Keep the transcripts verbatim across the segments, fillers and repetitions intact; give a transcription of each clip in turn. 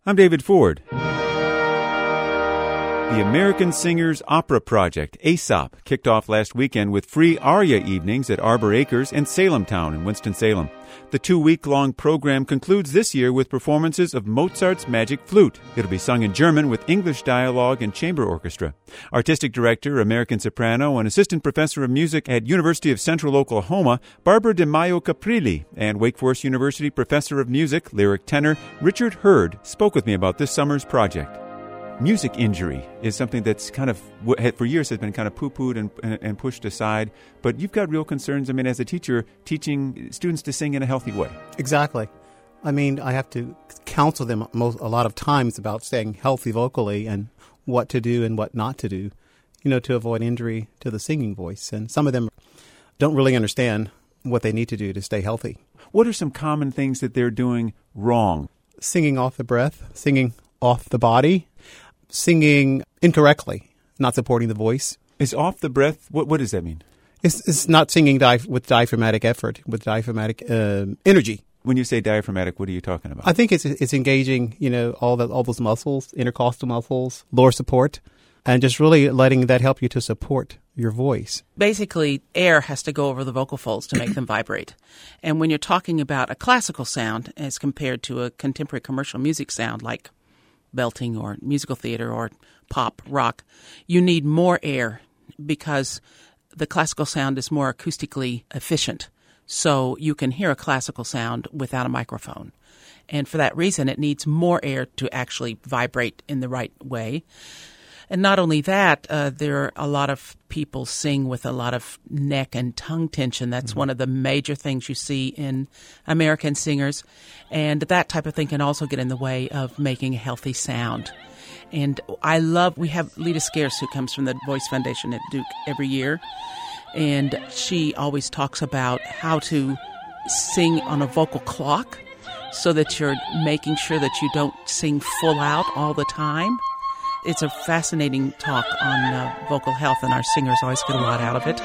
I'm David Ford. The American Singers Opera Project, A S O P, kicked off last weekend with free aria evenings at Arbor Acres and Salem Town in Winston-Salem. The two-week-long program concludes this year with performances of Mozart's Magic Flute. It'll be sung in German with English dialogue and chamber orchestra. Artistic Director, American soprano, and Assistant Professor of Music at University of Central Oklahoma, Barbara De Maio Caprilli, and Wake Forest University Professor of Music, lyric tenor Richard Hurd spoke with me about this summer's project. Music injury is something that's kind of, for years, has been kind of poo-pooed and, and pushed aside. But you've got real concerns, I mean, as a teacher, teaching students to sing in a healthy way. Exactly. I mean, I have to counsel them most, a lot of times about staying healthy vocally and what to do and what not to do, you know, to avoid injury to the singing voice. And some of them don't really understand what they need to do to stay healthy. What are some common things that they're doing wrong? Singing off the breath, singing off the body, singing incorrectly, not supporting the voice. Is off the breath, what what does that mean? It's, it's not singing di- with diaphragmatic effort, with diaphragmatic uh, energy. When you say diaphragmatic, what are you talking about? I think it's it's engaging, you know, all the all those muscles, intercostal muscles, lower support, and just really letting that help you to support your voice. Basically, air has to go over the vocal folds to make them vibrate. And when you're talking about a classical sound as compared to a contemporary commercial music sound like belting or musical theater or pop, rock, you need more air because the classical sound is more acoustically efficient. So you can hear a classical sound without a microphone. And for that reason, it needs more air to actually vibrate in the right way. And not only that, uh, there are a lot of people sing with a lot of neck and tongue tension. That's mm-hmm. one of the major things you see in American singers. And that type of thing can also get in the way of making a healthy sound. And I love, we have Lita Scarce, who comes from the Voice Foundation at Duke every year. And she always talks about how to sing on a vocal clock so that you're making sure that you don't sing full out all the time. It's a fascinating talk on uh, vocal health, and our singers always get a lot out of it.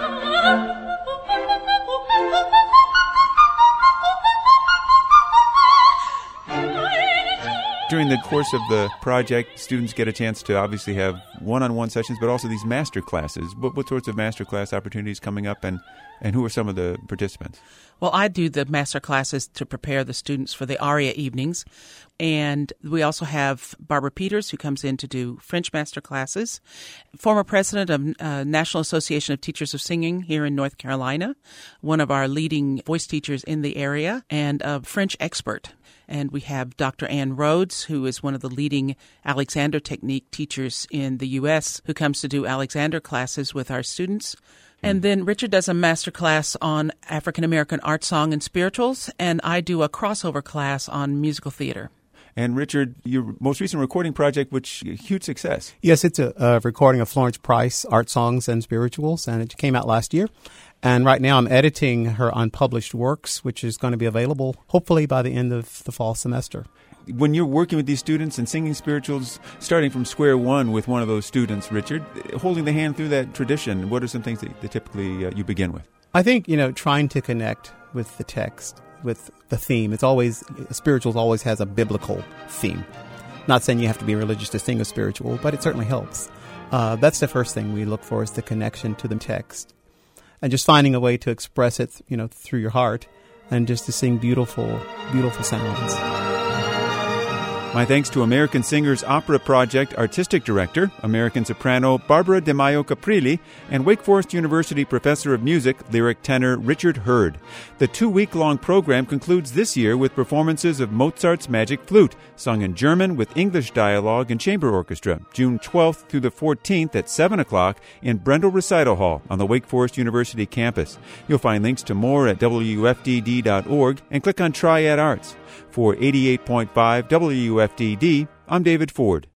During the course of the project, students get a chance to obviously have one-on-one sessions, but also these master classes. What, what sorts of master class opportunities coming up, and, and who are some of the participants? Well, I do the master classes to prepare the students for the aria evenings. And we also have Barbara Peters, who comes in to do French master classes, former president of uh, National Association of Teachers of Singing here in North Carolina, one of our leading voice teachers in the area, and a French expert. And we have Doctor Ann Rhodes, who is one of the leading Alexander Technique teachers in the U S, who comes to do Alexander classes with our students. And then Richard does a master class on African-American art song and spirituals, and I do a crossover class on musical theater. And Richard, your most recent recording project, which huge success. Yes, it's a, a recording of Florence Price, Art Songs and Spirituals, and it came out last year. And right now I'm editing her unpublished works, which is going to be available hopefully by the end of the fall semester. When you're working with these students and singing spirituals, starting from square one with one of those students, Richard, holding the hand through that tradition, what are some things that, that typically uh, you begin with? I think, you know, trying to connect with the text, with the theme. It's always, spirituals always has a biblical theme. Not saying you have to be religious to sing a spiritual, but it certainly helps. Uh, that's the first thing we look for, is the connection to the text. And just finding a way to express it, you know, through your heart, and just to sing beautiful, beautiful sounds. My thanks to American Singers Opera Project Artistic Director, American soprano Barbara De Maio Caprilli, and Wake Forest University Professor of Music, lyric tenor Richard Hurd. The two-week-long program concludes this year with performances of Mozart's Magic Flute, sung in German with English dialogue and chamber orchestra, June twelfth through the fourteenth at seven o'clock in Brendel Recital Hall on the Wake Forest University campus. You'll find links to more at W F D D dot org and click on Triad Arts. For eighty-eight point five W F D D, I'm David Ford.